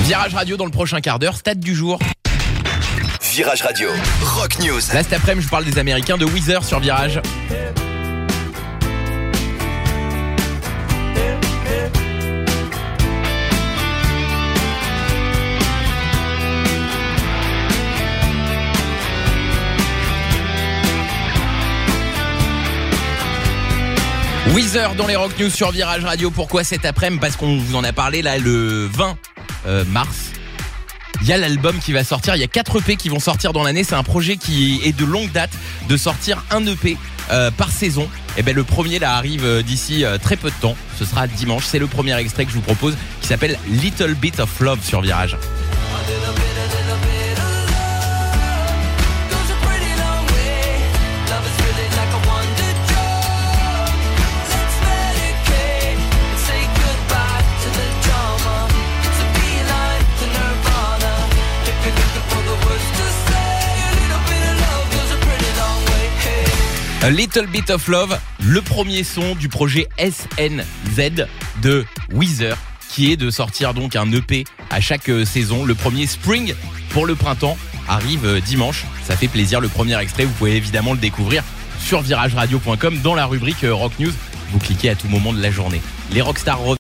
Virage Radio dans le prochain quart d'heure, stade du jour. Virage Radio, Rock News. Là cet après-midi, je parle des Américains de Weezer sur Virage. Weezer dans les Rock News sur Virage Radio. Pourquoi cet après-midi ? Parce qu'on vous en a parlé là le 20 mars. Il y a l'album qui va sortir, il y a 4 EP qui vont sortir dans l'année. C'est un projet qui est de longue date de sortir un EP par saison. Et ben le premier là arrive d'ici très peu de temps. Ce sera dimanche. C'est le premier extrait que je vous propose qui s'appelle Little Bit of Love sur Virage. A Little Bit of Love, le premier son du projet SNZ de Weezer, qui est de sortir donc un EP à chaque saison. Le premier Spring pour le printemps arrive dimanche. Ça fait plaisir, le premier extrait, vous pouvez évidemment le découvrir sur virageradio.com dans la rubrique Rock News. Vous cliquez à tout moment de la journée. Les rockstars